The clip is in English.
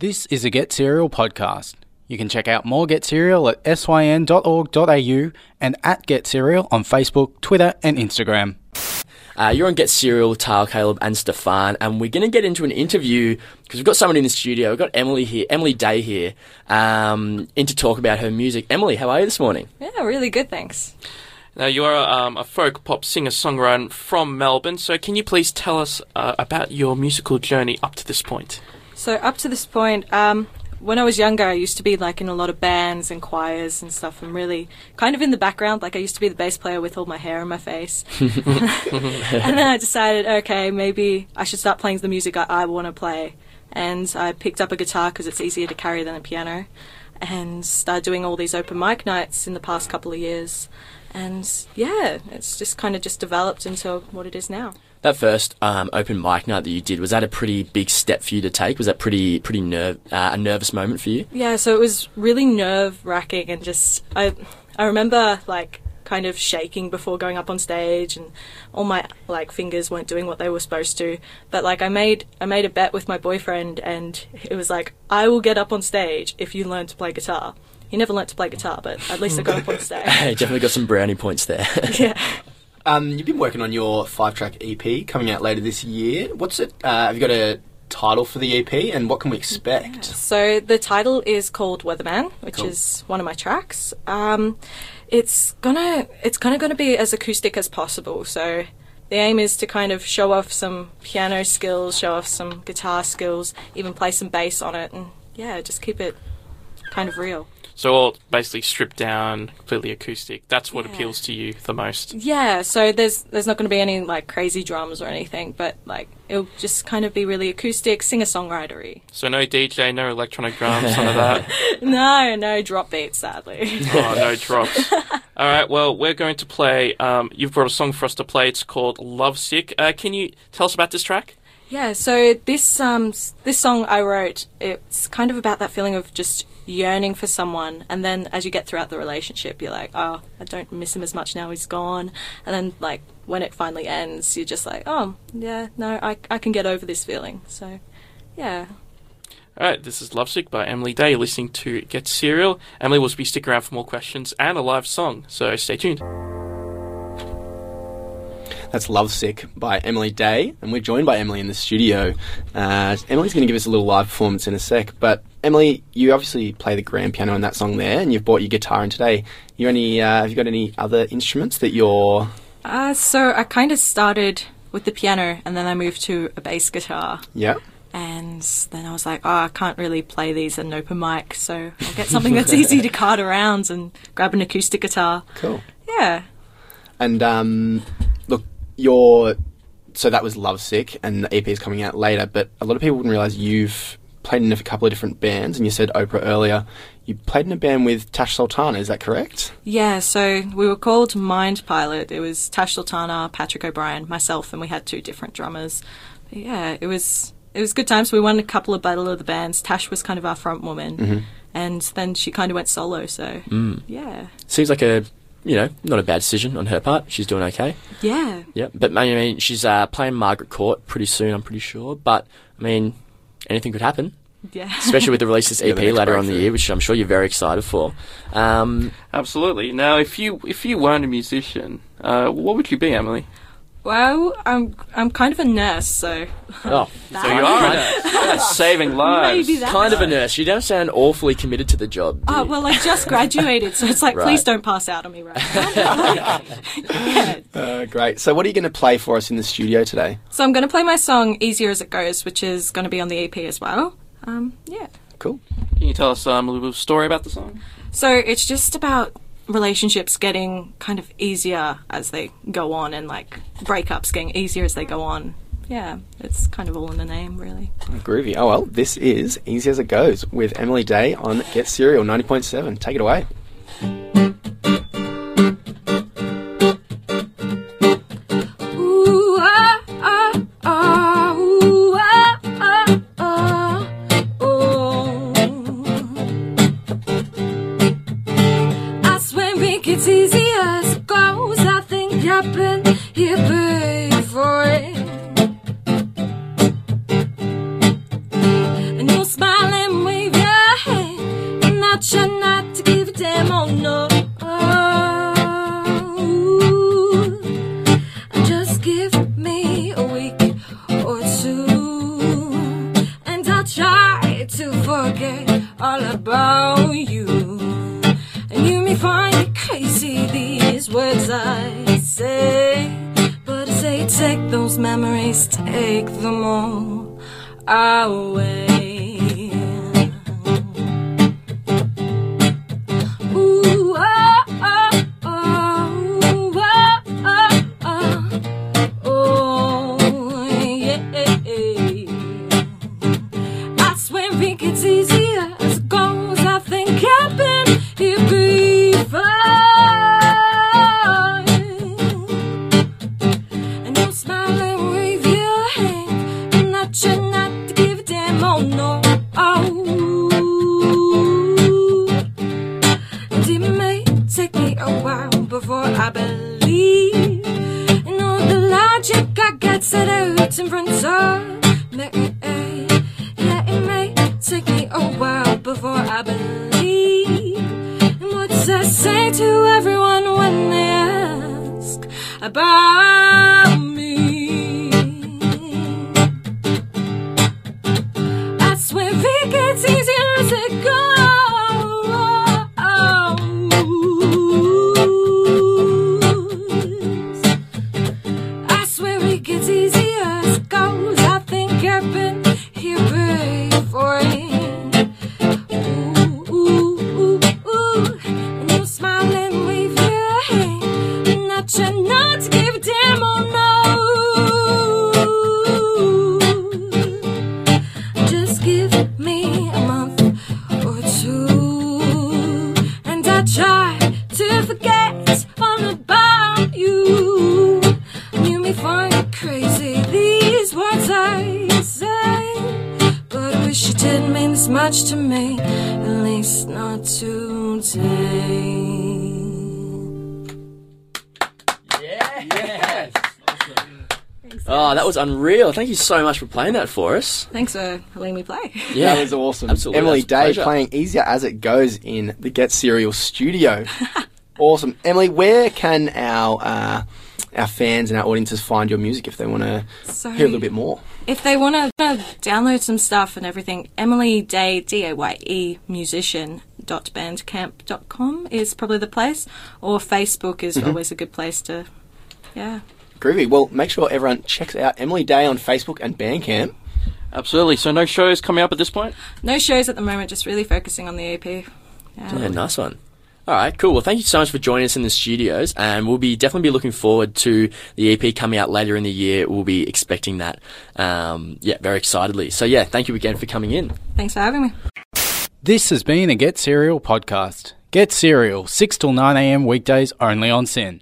This is a Get Serial podcast. You can check out more Get Serial at syn.org.au and at Get Serial on Facebook, Twitter and Instagram. You're on Get Serial with Tyle, Caleb and Stefan, and we're going to get into an interview because we've got someone in the studio. We've got Emily here, Emily Day here, in to talk about her music. Emily, how are you this morning? Yeah, really good, thanks. Now, you are a folk pop singer-songwriter from Melbourne, so can you please tell us about your musical journey up to this point? So up to this point, when I was younger, I used to be like in a lot of bands and choirs and stuff, and really kind of in the background. Like I used to be the bass player with all my hair in my face. And then I decided, okay, maybe I should start playing the music I want to play. And I picked up a guitar because it's easier to carry than a piano, and started doing all these open mic nights in the past couple of years. And yeah, it's just kind of just developed into what it is now. That first open mic night that you did, was that a pretty big step for you to take? Was that pretty a nervous moment for you? Yeah, so it was really nerve-wracking, and just I remember like kind of shaking before going up on stage, and all my like fingers weren't doing what they were supposed to. But like I made a bet with my boyfriend, and it was like, I will get up on stage if you learn to play guitar. He never learnt to play guitar, but at least I got up on stage. Hey, definitely got some brownie points there. Yeah. You've been working on your 5-track EP coming out later this year. What's it? Have you got a title for the EP, and what can we expect? Yeah. So the title is called Weatherman, which is one of my tracks. It's gonna be as acoustic as possible. So the aim is to kind of show off some piano skills, show off some guitar skills, even play some bass on it, and yeah, just keep it kind of real. So all basically stripped down, completely acoustic. That's what appeals to you the most. Yeah, so there's not going to be any like crazy drums or anything, but like it'll just kind of be really acoustic, singer-songwritery. So no DJ, no electronic drums, none of that? No drop beats, sadly. Oh, no drops. All right, well, we're going to play, you've brought a song for us to play. It's called Lovesick. Can you tell us about this track? Yeah, so this song I wrote, it's kind of about that feeling of just yearning for someone, and then as you get throughout the relationship, you're like, oh, I don't miss him as much now he's gone. And then like when it finally ends, you're just like, oh yeah, no, I can get over this feeling. So yeah. Alright, this is Lovesick by Emily Day. You're listening to Get Serial. Emily will be sticking around for more questions and a live song, so stay tuned. That's Lovesick by Emily Day, and we're joined by Emily in the studio. Emily's going to give us a little live performance in a sec, but Emily, you obviously play the grand piano in that song there, and you've brought your guitar in today. Have you got any other instruments that you're... So I kind of started with the piano, and then I moved to a bass guitar. Yeah. And then I was like, I can't really play these at an open mic, so I'll get something that's easy to cart around and grab an acoustic guitar. Cool. Yeah. And look, so that was Lovesick, and the EP is coming out later, but a lot of people wouldn't realise you've played in a couple of different bands, and you said Oprah earlier. You played in a band with Tash Sultana, is that correct? Yeah, so we were called Mind Pilot. It was Tash Sultana, Patrick O'Brien, myself, and we had 2 different drummers. But yeah, it was good times. We won a couple of Battle of the Bands. Tash was kind of our front woman, and then she kind of went solo, so yeah. Seems like not a bad decision on her part. She's doing okay. Yeah. Yeah, but I mean, she's playing Margaret Court pretty soon, I'm pretty sure. But, I mean, anything could happen. Yeah. Especially with the release of this EP later on in the year, which I'm sure you're very excited for. Absolutely. Now, if you weren't a musician, what would you be, Emily? Well, I'm kind of a nurse, so... Oh, so you are a nurse. That's saving lives. Maybe that's kind of a nurse. You don't sound awfully committed to the job, do you? Well, I just graduated, so it's like, Right. please don't pass out on me right now. Yeah. Great. So what are you going to play for us in the studio today? So I'm going to play my song Easier As It Goes, which is going to be on the EP as well. Yeah. Cool. Can you tell us a little bit of a story about the song? So it's just about relationships getting kind of easier as they go on, and like breakups getting easier as they go on. Yeah, it's kind of all in the name, really. Groovy. Oh, well, this is Easy As It Goes with Emily Day on Get Serial 90.7. Take it away. Ooh, ah, ah, ah, ooh, ah, ah, ah, oh. I swear it gets easy as it goes. I think I've been here before. And you're smiling forget all about you. And you may find it crazy, these words I say, but I say take those memories, take them all away. Ooh, oh, oh, oh, oh, oh, oh, yeah. I swear it gets easier as it goes. I think I've been here before. And you're smiling with your hand, and I try not to give a damn, oh no. And it may take me a while before I believe in all the logic I got set out in front of me. Yeah, it may take me a while before I believe in what I say to everyone when they ask about me. I swear it gets easier as it goes. I swear it gets easier as it goes. I think I've been here before. Ooh, ooh, ooh, ooh. And you're smiling with your hand, and I try not to give a damn, oh no. Just give me a month or two, and I try to forget all about you. You may find it crazy, these words I say, but I wish you didn't mean this much to me, at least not today. Oh, that was unreal. Thank you so much for playing that for us. Thanks for letting me play. Yeah, That was awesome. Absolutely. Emily That's a Day pleasure. playing Easier As It Goes in the Get Serial studio. Awesome. Emily, where can our fans and our audiences find your music if they want to So hear a little bit more? if they want to download some stuff and everything, Emily Day, Daye, musician.bandcamp.com is probably the place, or Facebook is always a good place to, yeah. Groovy. Well, make sure everyone checks out Emily Day on Facebook and Bandcamp. Absolutely. So no shows coming up at this point? No shows at the moment, just really focusing on the EP. Yeah, nice one. All right, cool. Well, thank you so much for joining us in the studios, and we'll definitely be looking forward to the EP coming out later in the year. We'll be expecting that, very excitedly. So, yeah, thank you again for coming in. Thanks for having me. This has been a Get Serial podcast. Get Serial, 6 till 9 a.m. weekdays only on SYN.